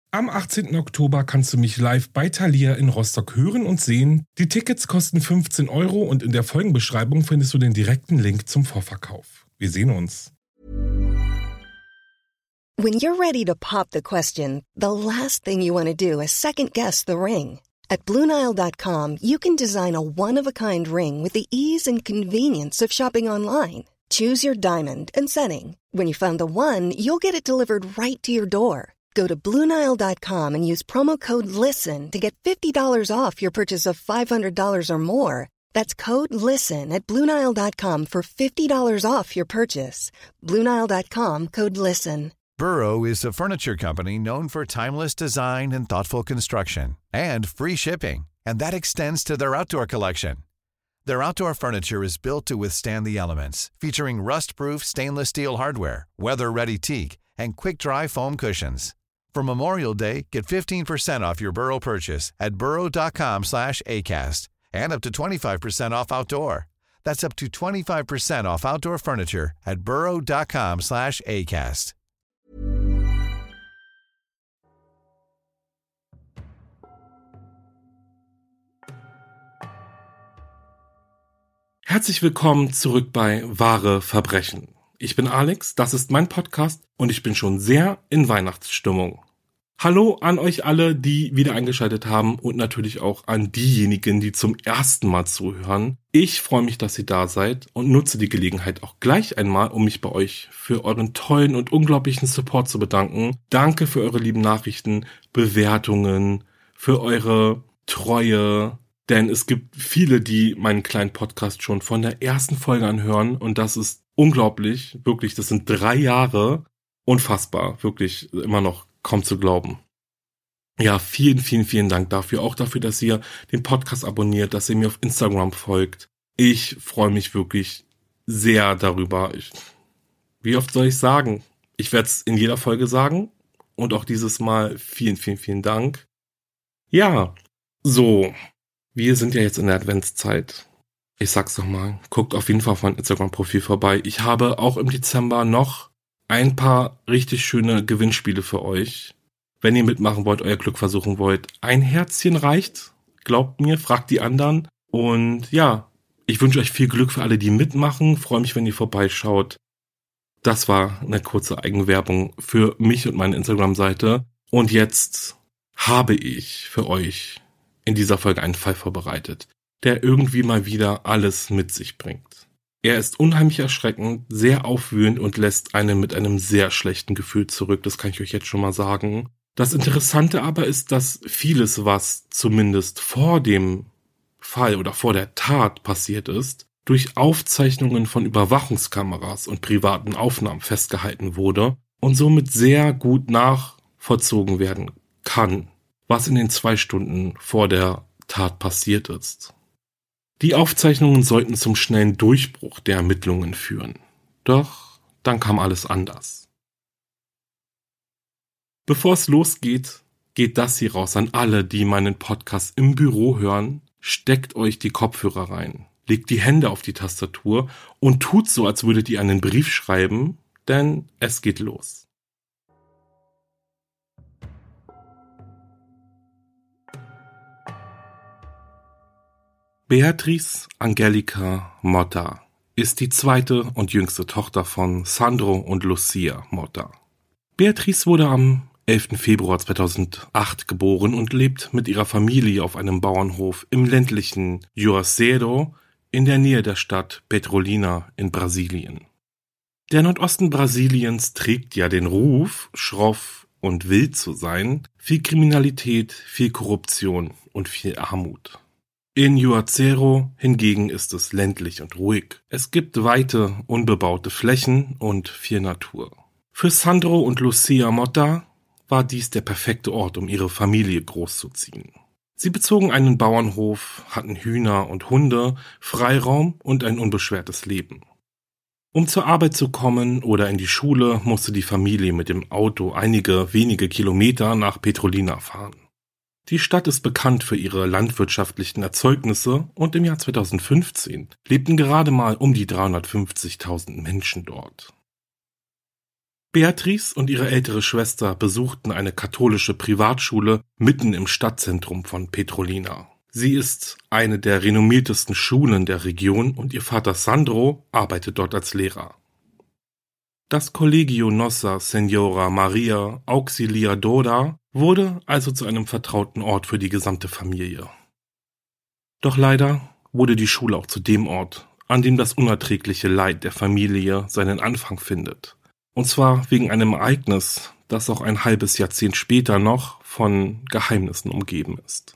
Am 18. Oktober kannst du mich live bei Thalia in Rostock hören und sehen. Die Tickets kosten 15 Euro und in der Folgenbeschreibung findest du den direkten Link zum Vorverkauf. Wir sehen uns. When you're ready to pop the question, the last thing you want to do is second-guess the ring. At BlueNile.com, you can design a one-of-a-kind ring with the ease and convenience of shopping online. Choose your diamond and setting. When you find the one, you'll get it delivered right to your door. Go to BlueNile.com and use promo code LISTEN to get $50 off your purchase of $500 or more. That's code LISTEN at BlueNile.com for $50 off your purchase. BlueNile.com, code LISTEN. Burrow is a furniture company known for timeless design and thoughtful construction, and free shipping, and that extends to their outdoor collection. Their outdoor furniture is built to withstand the elements, featuring rust-proof stainless steel hardware, weather-ready teak, and quick-dry foam cushions. For Memorial Day, get 15% off your Burrow purchase at burrow.com/ACAST and up to 25% off outdoor. That's up to 25% off outdoor furniture at burrow.com/ACAST. Herzlich willkommen zurück bei Wahre Verbrechen. Ich bin Alex, das ist mein Podcast und ich bin schon sehr in Weihnachtsstimmung. Hallo an euch alle, die wieder eingeschaltet haben und natürlich auch an diejenigen, die zum ersten Mal zuhören. Ich freue mich, dass ihr da seid und nutze die Gelegenheit auch gleich einmal, um mich bei euch für euren tollen und unglaublichen Support zu bedanken. Danke für eure lieben Nachrichten, Bewertungen, für eure Treue. Denn es gibt viele, die meinen kleinen Podcast schon von der ersten Folge anhören und das ist unglaublich, wirklich, das sind 3 Jahre, unfassbar, wirklich immer noch kaum zu glauben. Ja, vielen, vielen, vielen Dank dafür, auch dafür, dass ihr den Podcast abonniert, dass ihr mir auf Instagram folgt. Ich freue mich wirklich sehr darüber. Wie oft soll ich sagen? Ich werde es in jeder Folge sagen und auch dieses Mal vielen, vielen, vielen Dank. Ja, so. Wir sind ja jetzt in der Adventszeit. Ich sag's doch mal, guckt auf jeden Fall auf mein Instagram-Profil vorbei. Ich habe auch im Dezember noch ein paar richtig schöne Gewinnspiele für euch. Wenn ihr mitmachen wollt, euer Glück versuchen wollt, ein Herzchen reicht. Glaubt mir, fragt die anderen. Und ja, ich wünsche euch viel Glück für alle, die mitmachen. Freue mich, wenn ihr vorbeischaut. Das war eine kurze Eigenwerbung für mich und meine Instagram-Seite. Und jetzt habe ich für euch in dieser Folge einen Fall vorbereitet, der irgendwie mal wieder alles mit sich bringt. Er ist unheimlich erschreckend, sehr aufwühlend und lässt einen mit einem sehr schlechten Gefühl zurück, das kann ich euch jetzt schon mal sagen. Das Interessante aber ist, dass vieles, was zumindest vor dem Fall oder vor der Tat passiert ist, durch Aufzeichnungen von Überwachungskameras und privaten Aufnahmen festgehalten wurde und somit sehr gut nachvollzogen werden kann, was in den 2 Stunden vor der Tat passiert ist. Die Aufzeichnungen sollten zum schnellen Durchbruch der Ermittlungen führen. Doch dann kam alles anders. Bevor es losgeht, geht das hier raus an alle, die meinen Podcast im Büro hören. Steckt euch die Kopfhörer rein, legt die Hände auf die Tastatur und tut so, als würdet ihr einen Brief schreiben, denn es geht los. Beatrice Angelica Motta ist die zweite und jüngste Tochter von Sandro und Lucia Motta. Beatrice wurde am 11. Februar 2008 geboren und lebt mit ihrer Familie auf einem Bauernhof im ländlichen Juazeiro in der Nähe der Stadt Petrolina in Brasilien. Der Nordosten Brasiliens trägt ja den Ruf, schroff und wild zu sein, viel Kriminalität, viel Korruption und viel Armut. In Juazeiro hingegen ist es ländlich und ruhig. Es gibt weite, unbebaute Flächen und viel Natur. Für Sandro und Lucia Motta war dies der perfekte Ort, um ihre Familie großzuziehen. Sie bezogen einen Bauernhof, hatten Hühner und Hunde, Freiraum und ein unbeschwertes Leben. Um zur Arbeit zu kommen oder in die Schule, musste die Familie mit dem Auto einige wenige Kilometer nach Petrolina fahren. Die Stadt ist bekannt für ihre landwirtschaftlichen Erzeugnisse und im Jahr 2015 lebten gerade mal um die 350.000 Menschen dort. Beatrice und ihre ältere Schwester besuchten eine katholische Privatschule mitten im Stadtzentrum von Petrolina. Sie ist eine der renommiertesten Schulen der Region und ihr Vater Sandro arbeitet dort als Lehrer. Das Collegio Nossa Senhora Maria Auxiliadora wurde also zu einem vertrauten Ort für die gesamte Familie. Doch leider wurde die Schule auch zu dem Ort, an dem das unerträgliche Leid der Familie seinen Anfang findet. Und zwar wegen einem Ereignis, das auch ein halbes Jahrzehnt später noch von Geheimnissen umgeben ist.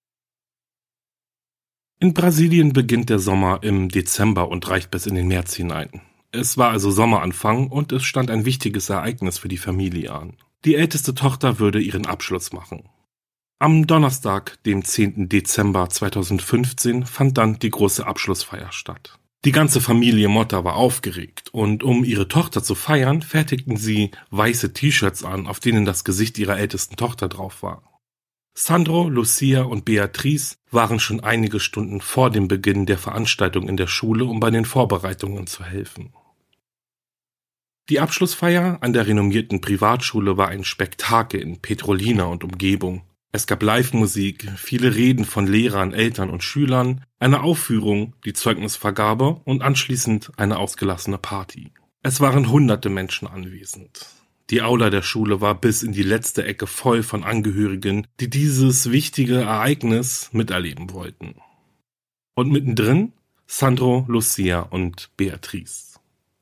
In Brasilien beginnt der Sommer im Dezember und reicht bis in den März hinein. Es war also Sommeranfang und es stand ein wichtiges Ereignis für die Familie an. Die älteste Tochter würde ihren Abschluss machen. Am Donnerstag, dem 10. Dezember 2015, fand dann die große Abschlussfeier statt. Die ganze Familie Motta war aufgeregt und um ihre Tochter zu feiern, fertigten sie weiße T-Shirts an, auf denen das Gesicht ihrer ältesten Tochter drauf war. Sandro, Lucia und Beatrice waren schon einige Stunden vor dem Beginn der Veranstaltung in der Schule, um bei den Vorbereitungen zu helfen. Die Abschlussfeier an der renommierten Privatschule war ein Spektakel in Petrolina und Umgebung. Es gab Live-Musik, viele Reden von Lehrern, Eltern und Schülern, eine Aufführung, die Zeugnisvergabe und anschließend eine ausgelassene Party. Es waren hunderte Menschen anwesend. Die Aula der Schule war bis in die letzte Ecke voll von Angehörigen, die dieses wichtige Ereignis miterleben wollten. Und mittendrin Sandro, Lucia und Beatrice.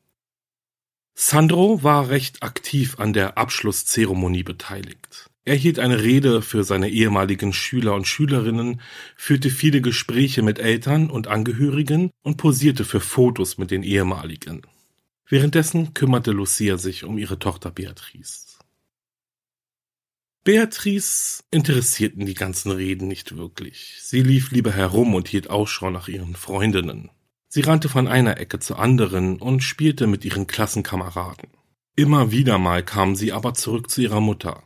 Sandro war recht aktiv an der Abschlusszeremonie beteiligt. Er hielt eine Rede für seine ehemaligen Schüler und Schülerinnen, führte viele Gespräche mit Eltern und Angehörigen und posierte für Fotos mit den ehemaligen. Währenddessen kümmerte Lucia sich um ihre Tochter Beatrice. Beatrice interessierten die ganzen Reden nicht wirklich. Sie lief lieber herum und hielt Ausschau nach ihren Freundinnen. Sie rannte von einer Ecke zur anderen und spielte mit ihren Klassenkameraden. Immer wieder mal kam sie aber zurück zu ihrer Mutter.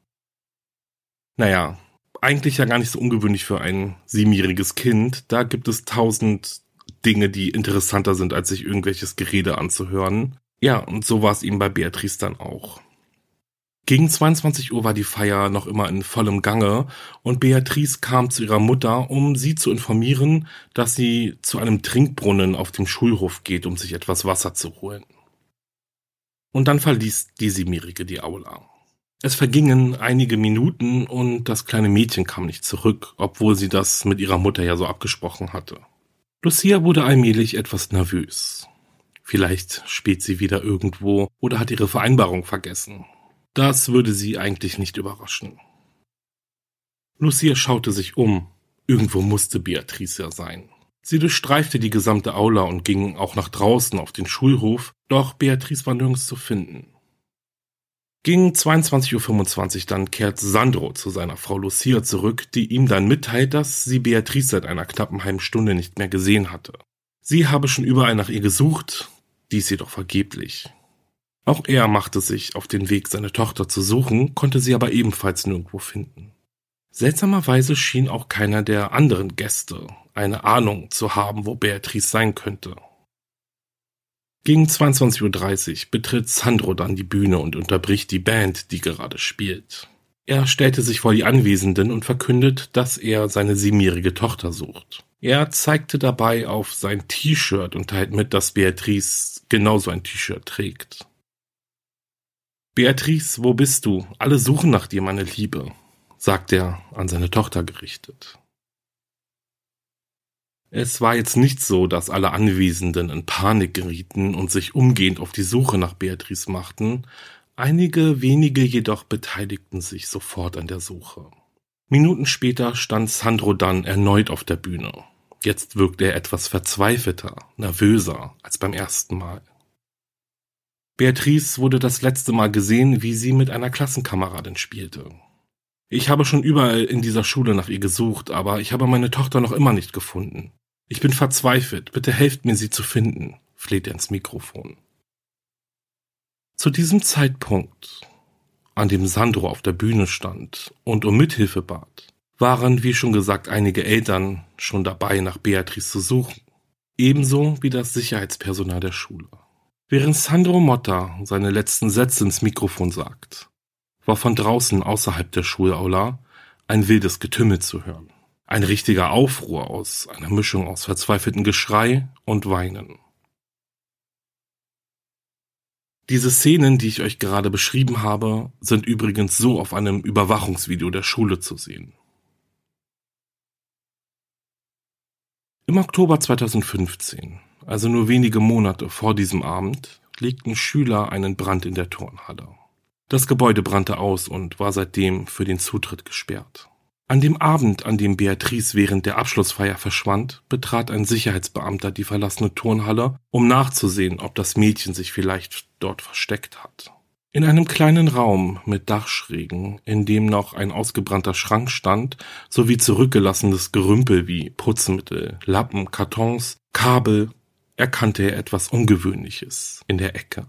Naja, eigentlich ja gar nicht so ungewöhnlich für ein 7-jähriges Kind. Da gibt es 1000 Dinge, die interessanter sind, als sich irgendwelches Gerede anzuhören. Ja, und so war es ihm bei Beatrice dann auch. Gegen 22 Uhr war die Feier noch immer in vollem Gange und Beatrice kam zu ihrer Mutter, um sie zu informieren, dass sie zu einem Trinkbrunnen auf dem Schulhof geht, um sich etwas Wasser zu holen. Und dann verließ die 7-Jährige die Aula. Es vergingen einige Minuten und das kleine Mädchen kam nicht zurück, obwohl sie das mit ihrer Mutter ja so abgesprochen hatte. Lucia wurde allmählich etwas nervös. Vielleicht spielt sie wieder irgendwo oder hat ihre Vereinbarung vergessen. Das würde sie eigentlich nicht überraschen. Lucia schaute sich um. Irgendwo musste Beatrice ja sein. Sie durchstreifte die gesamte Aula und ging auch nach draußen auf den Schulhof, doch Beatrice war nirgends zu finden. Gegen 22:25 Uhr dann kehrt Sandro zu seiner Frau Lucia zurück, die ihm dann mitteilt, dass sie Beatrice seit einer knappen halben Stunde nicht mehr gesehen hatte. Sie habe schon überall nach ihr gesucht, dies jedoch vergeblich. Auch er machte sich auf den Weg, seine Tochter zu suchen, konnte sie aber ebenfalls nirgendwo finden. Seltsamerweise schien auch keiner der anderen Gäste eine Ahnung zu haben, wo Beatrice sein könnte. Gegen 22:30 Uhr betritt Sandro dann die Bühne und unterbricht die Band, die gerade spielt. Er stellte sich vor die Anwesenden und verkündet, dass er seine 7-jährige Tochter sucht. Er zeigte dabei auf sein T-Shirt und teilt mit, dass Beatrice genauso ein T-Shirt trägt. »Beatrice, wo bist du? Alle suchen nach dir, meine Liebe«, sagt er an seine Tochter gerichtet. Es war jetzt nicht so, dass alle Anwesenden in Panik gerieten und sich umgehend auf die Suche nach Beatrice machten. Einige wenige jedoch beteiligten sich sofort an der Suche. Minuten später stand Sandro dann erneut auf der Bühne. Jetzt wirkte er etwas verzweifelter, nervöser als beim ersten Mal. Beatrice wurde das letzte Mal gesehen, wie sie mit einer Klassenkameradin spielte. Ich habe schon überall in dieser Schule nach ihr gesucht, aber ich habe meine Tochter noch immer nicht gefunden. Ich bin verzweifelt, bitte helft mir, sie zu finden, fleht er ins Mikrofon. Zu diesem Zeitpunkt, an dem Sandro auf der Bühne stand und um Mithilfe bat, waren, wie schon gesagt, einige Eltern schon dabei, nach Beatrice zu suchen. Ebenso wie das Sicherheitspersonal der Schule. Während Sandro Motta seine letzten Sätze ins Mikrofon sagt, war von draußen außerhalb der Schulaula ein wildes Getümmel zu hören. Ein richtiger Aufruhr aus einer Mischung aus verzweifeltem Geschrei und Weinen. Diese Szenen, die ich euch gerade beschrieben habe, sind übrigens so auf einem Überwachungsvideo der Schule zu sehen. Im Oktober 2015, also nur wenige Monate vor diesem Abend, legten Schüler einen Brand in der Turnhalle. Das Gebäude brannte aus und war seitdem für den Zutritt gesperrt. An dem Abend, an dem Beatrice während der Abschlussfeier verschwand, betrat ein Sicherheitsbeamter die verlassene Turnhalle, um nachzusehen, ob das Mädchen sich vielleicht dort versteckt hat. In einem kleinen Raum mit Dachschrägen, in dem noch ein ausgebrannter Schrank stand, sowie zurückgelassenes Gerümpel wie Putzmittel, Lappen, Kartons, Kabel, erkannte er etwas Ungewöhnliches in der Ecke.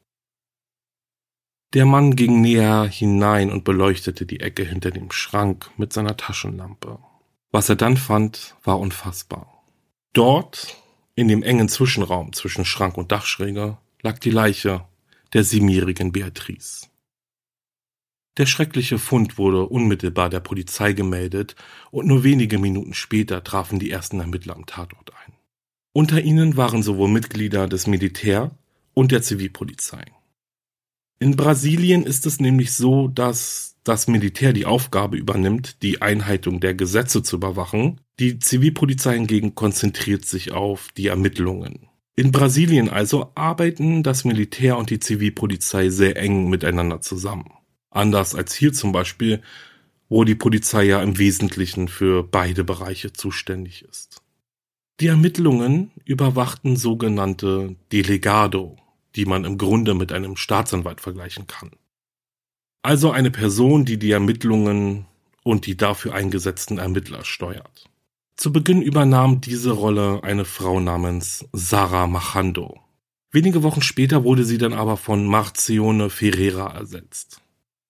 Der Mann ging näher hinein und beleuchtete die Ecke hinter dem Schrank mit seiner Taschenlampe. Was er dann fand, war unfassbar. Dort, in dem engen Zwischenraum zwischen Schrank und Dachschräge, lag die Leiche der 7-jährigen Beatrice. Der schreckliche Fund wurde unmittelbar der Polizei gemeldet und nur wenige Minuten später trafen die ersten Ermittler am Tatort ein. Unter ihnen waren sowohl Mitglieder des Militär- und der Zivilpolizei. In Brasilien ist es nämlich so, dass das Militär die Aufgabe übernimmt, die Einhaltung der Gesetze zu überwachen. Die Zivilpolizei hingegen konzentriert sich auf die Ermittlungen. In Brasilien also arbeiten das Militär und die Zivilpolizei sehr eng miteinander zusammen. Anders als hier zum Beispiel, wo die Polizei ja im Wesentlichen für beide Bereiche zuständig ist. Die Ermittlungen überwachten sogenannte Delegado, die man im Grunde mit einem Staatsanwalt vergleichen kann. Also eine Person, die die Ermittlungen und die dafür eingesetzten Ermittler steuert. Zu Beginn übernahm diese Rolle eine Frau namens Sara Machado. Wenige Wochen später wurde sie dann aber von Marcione Ferreira ersetzt.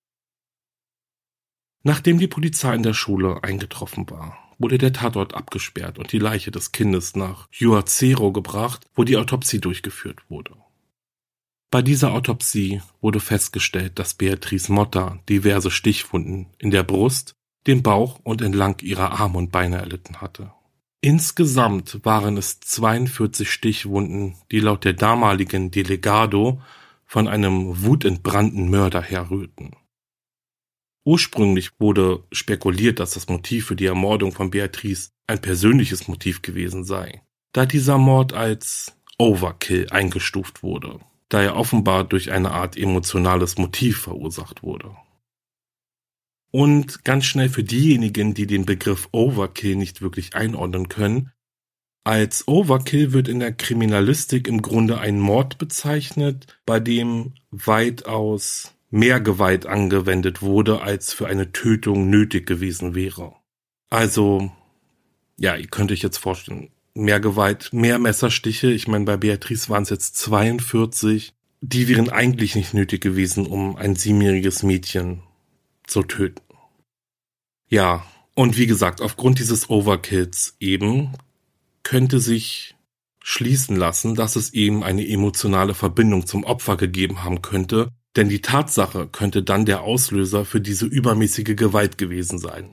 Nachdem die Polizei in der Schule eingetroffen war, wurde der Tatort abgesperrt und die Leiche des Kindes nach Juazeiro gebracht, wo die Autopsie durchgeführt wurde. Bei dieser Autopsie wurde festgestellt, dass Beatrice Motta diverse Stichwunden in der Brust, dem Bauch und entlang ihrer Arme und Beine erlitten hatte. Insgesamt waren es 42 Stichwunden, die laut der damaligen Delegado von einem wutentbrannten Mörder herrührten. Ursprünglich wurde spekuliert, dass das Motiv für die Ermordung von Beatrice ein persönliches Motiv gewesen sei, da dieser Mord als Overkill eingestuft wurde, da er offenbar durch eine Art emotionales Motiv verursacht wurde. Und ganz schnell für diejenigen, die den Begriff Overkill nicht wirklich einordnen können, als Overkill wird in der Kriminalistik im Grunde ein Mord bezeichnet, bei dem weitaus mehr Gewalt angewendet wurde, als für eine Tötung nötig gewesen wäre. Also, ja, ihr könnt euch jetzt vorstellen, mehr Gewalt, mehr Messerstiche, ich meine, bei Beatrice waren es jetzt 42, die wären eigentlich nicht nötig gewesen, um ein 7-jähriges Mädchen zu töten. Ja, und wie gesagt, aufgrund dieses Overkills eben könnte sich schließen lassen, dass es eben eine emotionale Verbindung zum Opfer gegeben haben könnte, denn die Tatsache könnte dann der Auslöser für diese übermäßige Gewalt gewesen sein.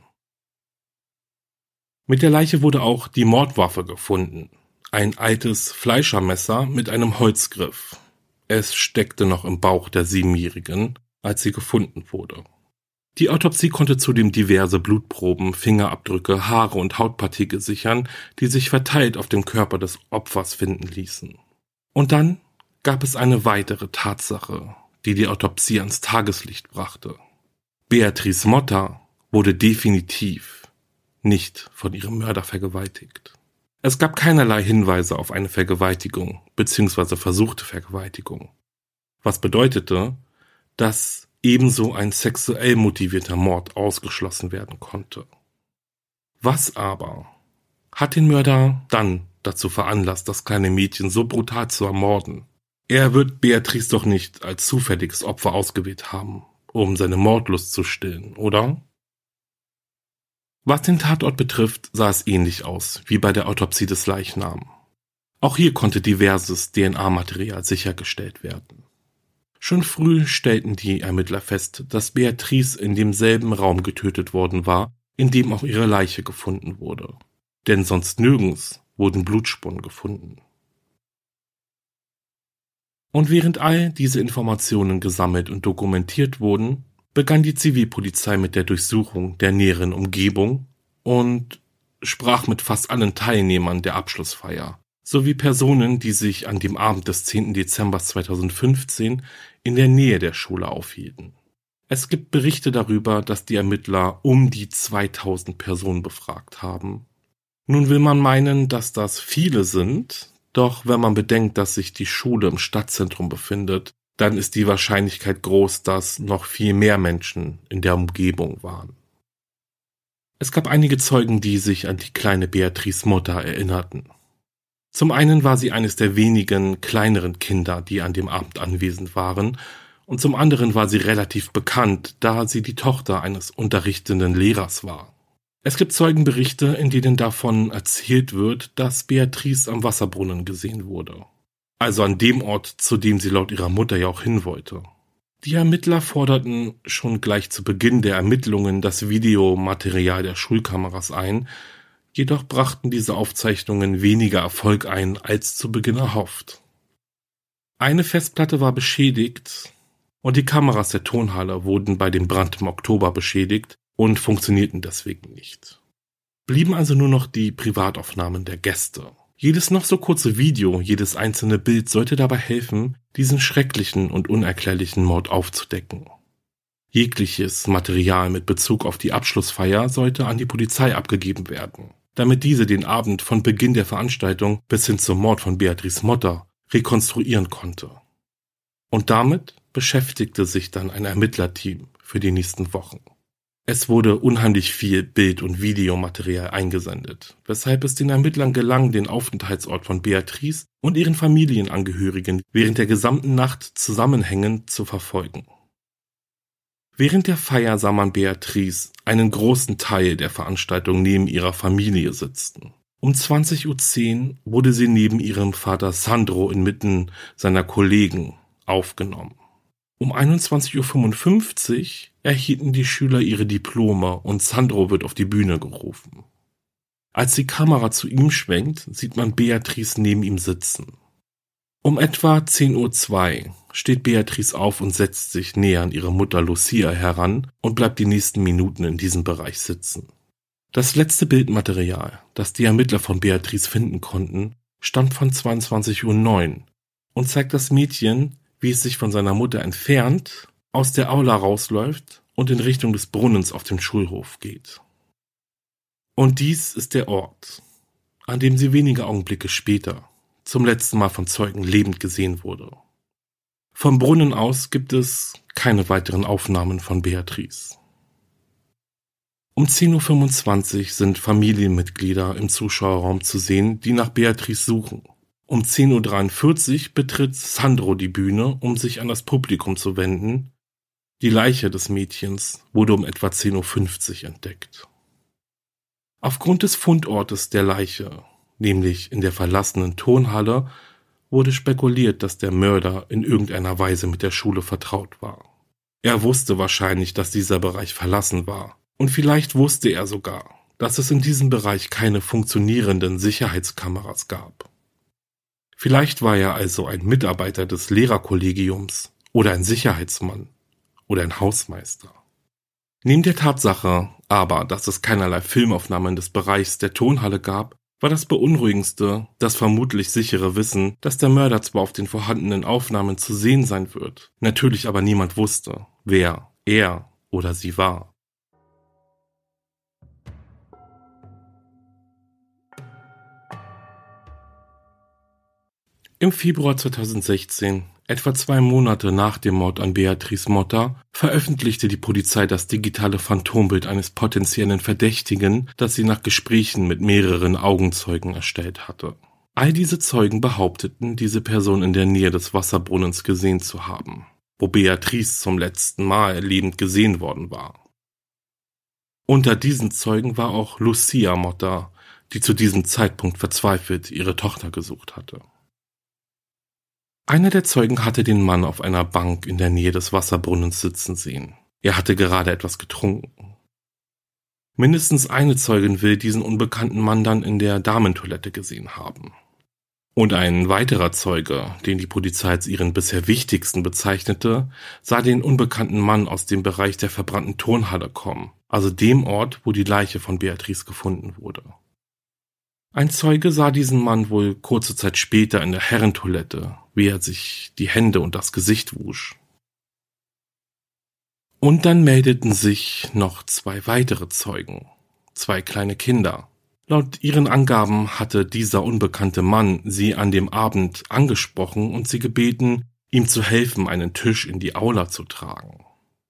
Mit der Leiche wurde auch die Mordwaffe gefunden, ein altes Fleischermesser mit einem Holzgriff. Es steckte noch im Bauch der 7-Jährigen, als sie gefunden wurde. Die Autopsie konnte zudem diverse Blutproben, Fingerabdrücke, Haare und Hautpartikel sichern, die sich verteilt auf dem Körper des Opfers finden ließen. Und dann gab es eine weitere Tatsache, die die Autopsie ans Tageslicht brachte. Beatrice Motta wurde definitiv nicht von ihrem Mörder vergewaltigt. Es gab keinerlei Hinweise auf eine Vergewaltigung bzw. versuchte Vergewaltigung, was bedeutete, dass ebenso ein sexuell motivierter Mord ausgeschlossen werden konnte. Was aber hat den Mörder dann dazu veranlasst, das kleine Mädchen so brutal zu ermorden? Er wird Beatrice doch nicht als zufälliges Opfer ausgewählt haben, um seine Mordlust zu stillen, oder? Was den Tatort betrifft, sah es ähnlich aus wie bei der Autopsie des Leichnams. Auch hier konnte diverses DNA-Material sichergestellt werden. Schon früh stellten die Ermittler fest, dass Beatrice in demselben Raum getötet worden war, in dem auch ihre Leiche gefunden wurde. Denn sonst nirgends wurden Blutspuren gefunden. Und während all diese Informationen gesammelt und dokumentiert wurden, begann die Zivilpolizei mit der Durchsuchung der näheren Umgebung und sprach mit fast allen Teilnehmern der Abschlussfeier, sowie Personen, die sich an dem Abend des 10. Dezember 2015 in der Nähe der Schule aufhielten. Es gibt Berichte darüber, dass die Ermittler um die 2000 Personen befragt haben. Nun will man meinen, dass das viele sind, doch wenn man bedenkt, dass sich die Schule im Stadtzentrum befindet, dann ist die Wahrscheinlichkeit groß, dass noch viel mehr Menschen in der Umgebung waren. Es gab einige Zeugen, die sich an die kleine Beatrice Motta erinnerten. Zum einen war sie eines der wenigen kleineren Kinder, die an dem Abend anwesend waren, und zum anderen war sie relativ bekannt, da sie die Tochter eines unterrichtenden Lehrers war. Es gibt Zeugenberichte, in denen davon erzählt wird, dass Beatrice am Wasserbrunnen gesehen wurde. Also an dem Ort, zu dem sie laut ihrer Mutter ja auch hin wollte. Die Ermittler forderten schon gleich zu Beginn der Ermittlungen das Videomaterial der Schulkameras ein, jedoch brachten diese Aufzeichnungen weniger Erfolg ein, als zu Beginn erhofft. Eine Festplatte war beschädigt und die Kameras der Turnhalle wurden bei dem Brand im Oktober beschädigt und funktionierten deswegen nicht. Blieben also nur noch die Privataufnahmen der Gäste. Jedes noch so kurze Video, jedes einzelne Bild sollte dabei helfen, diesen schrecklichen und unerklärlichen Mord aufzudecken. Jegliches Material mit Bezug auf die Abschlussfeier sollte an die Polizei abgegeben werden, damit diese den Abend von Beginn der Veranstaltung bis hin zum Mord von Beatrice Motta rekonstruieren konnte. Und damit beschäftigte sich dann ein Ermittlerteam für die nächsten Wochen. Es wurde unheimlich viel Bild- und Videomaterial eingesendet, weshalb es den Ermittlern gelang, den Aufenthaltsort von Beatrice und ihren Familienangehörigen während der gesamten Nacht zusammenhängend zu verfolgen. Während der Feier sah man Beatrice einen großen Teil der Veranstaltung neben ihrer Familie sitzen. Um 20:10 Uhr wurde sie neben ihrem Vater Sandro inmitten seiner Kollegen aufgenommen. Um 21:55 Uhr erhielten die Schüler ihre Diplome und Sandro wird auf die Bühne gerufen. Als die Kamera zu ihm schwenkt, sieht man Beatrice neben ihm sitzen. Um etwa 10:02 Uhr steht Beatrice auf und setzt sich näher an ihre Mutter Lucia heran und bleibt die nächsten Minuten in diesem Bereich sitzen. Das letzte Bildmaterial, das die Ermittler von Beatrice finden konnten, stammt von 22:09 Uhr und zeigt das Mädchen, wie es sich von seiner Mutter entfernt, aus der Aula rausläuft und in Richtung des Brunnens auf dem Schulhof geht. Und dies ist der Ort, an dem sie wenige Augenblicke später zum letzten Mal von Zeugen lebend gesehen wurde. Vom Brunnen aus gibt es keine weiteren Aufnahmen von Beatrice. Um 10:25 Uhr sind Familienmitglieder im Zuschauerraum zu sehen, die nach Beatrice suchen. Um 10:43 Uhr betritt Sandro die Bühne, um sich an das Publikum zu wenden. Die Leiche des Mädchens wurde um etwa 10:50 Uhr entdeckt. Aufgrund des Fundortes der Leiche, nämlich in der verlassenen Turnhalle, wurde spekuliert, dass der Mörder in irgendeiner Weise mit der Schule vertraut war. Er wusste wahrscheinlich, dass dieser Bereich verlassen war. Und vielleicht wusste er sogar, dass es in diesem Bereich keine funktionierenden Sicherheitskameras gab. Vielleicht war er also ein Mitarbeiter des Lehrerkollegiums oder ein Sicherheitsmann oder ein Hausmeister. Neben der Tatsache aber, dass es keinerlei Filmaufnahmen des Bereichs der Turnhalle gab, war das Beunruhigendste das vermutlich sichere Wissen, dass der Mörder zwar auf den vorhandenen Aufnahmen zu sehen sein wird, natürlich aber niemand wusste, wer er oder sie war. Im Februar 2016, etwa 2 Monate nach dem Mord an Beatrice Motta, veröffentlichte die Polizei das digitale Phantombild eines potenziellen Verdächtigen, das sie nach Gesprächen mit mehreren Augenzeugen erstellt hatte. All diese Zeugen behaupteten, diese Person in der Nähe des Wasserbrunnens gesehen zu haben, wo Beatrice zum letzten Mal lebend gesehen worden war. Unter diesen Zeugen war auch Lucia Motta, die zu diesem Zeitpunkt verzweifelt ihre Tochter gesucht hatte. Einer der Zeugen hatte den Mann auf einer Bank in der Nähe des Wasserbrunnens sitzen sehen. Er hatte gerade etwas getrunken. Mindestens eine Zeugin will diesen unbekannten Mann dann in der Damentoilette gesehen haben. Und ein weiterer Zeuge, den die Polizei als ihren bisher wichtigsten bezeichnete, sah den unbekannten Mann aus dem Bereich der verbrannten Turnhalle kommen, also dem Ort, wo die Leiche von Beatrice gefunden wurde. Ein Zeuge sah diesen Mann wohl kurze Zeit später in der Herrentoilette, wie er sich die Hände und das Gesicht wusch. Und dann meldeten sich noch 2 weitere Zeugen, 2 kleine Kinder. Laut ihren Angaben hatte dieser unbekannte Mann sie an dem Abend angesprochen und sie gebeten, ihm zu helfen, einen Tisch in die Aula zu tragen.